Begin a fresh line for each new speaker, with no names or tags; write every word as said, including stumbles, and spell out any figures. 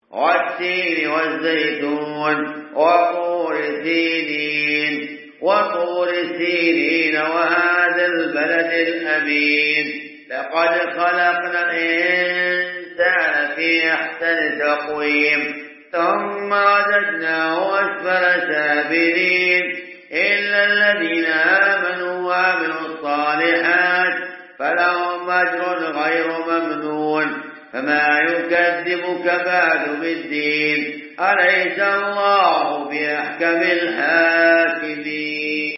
والتين والزيتون وطور سينين وطور سينين وهذا البلد الأمين لقد خلقنا الإنسان في أحسن تقويم ثم رددناه أسفل سافلين إلا الذين آمنوا وعملوا الصالحات فلهم أجر غير ممنون فما يكذبك بعد بالدين أليس الله بأحكم الحاكمين.